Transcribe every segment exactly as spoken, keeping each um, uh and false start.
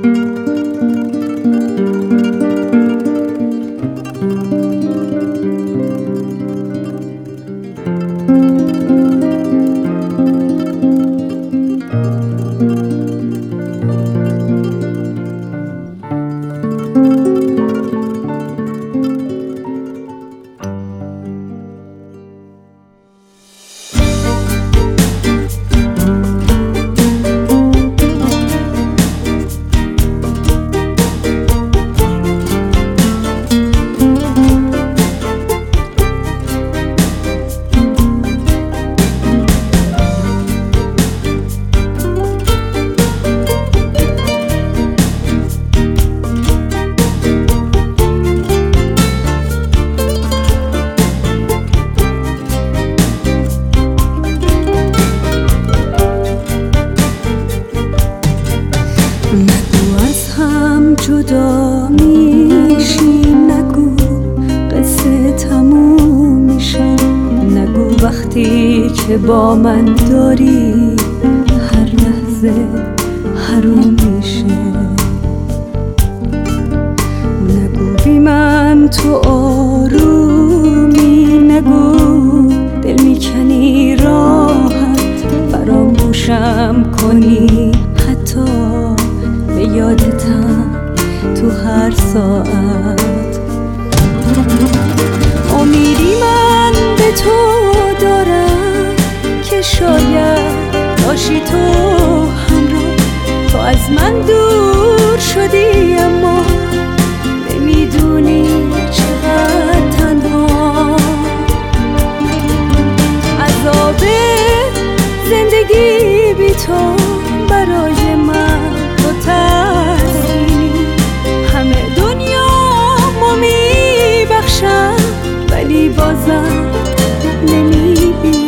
جدا میشی، نگو قصه تموم میشه، نگو وقتی که با من داری هر لحظه حروم میشه، نگو بی من تو آرومی، نگو دل میکنی راحت فراموشم کنی، حتی به یادتم تو هر ساعت. امیدی من به تو دارم که شاید باشی تو همراه، تو از من دور شدی اما نمیدونی چقدر تنها. عذاب زندگی بی تو برای من تو تسکینی، همه دنیا ما میبخشم ولی بازم نمیبینی.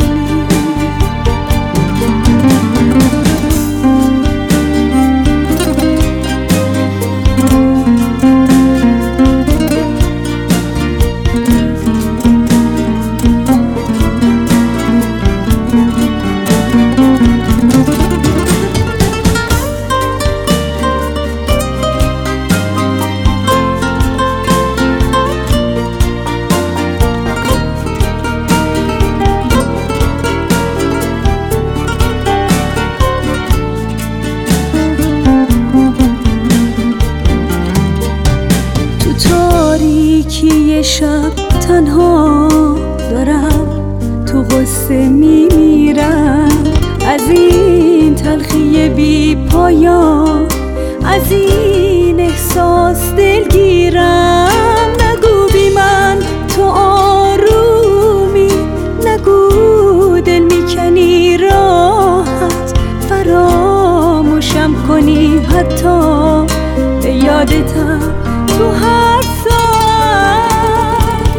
تاریکی شب تنها دارم تو غصه میمیرم، از این تلخی بی پایان، از این احساس دلگیرم. نگو بی من تو آرومی، نگو دل میکنی راحت فراموشم کنی، حتی به یادتم تو هر ساعت.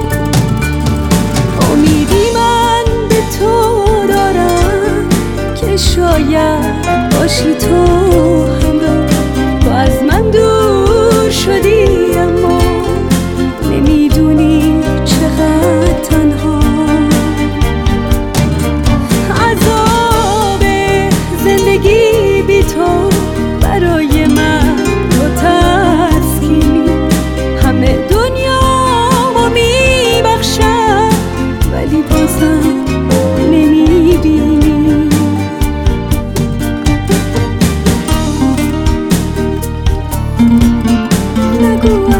امیدی من به تو دارم که شاید باشی تو همراه، تو از من دور شدی اما نمیدونی چقدر تنها. عذاب زندگی بی تو برای من تو تسکینی، همه دنیا ما میبخشم ولی بازم نمیبینی. نگو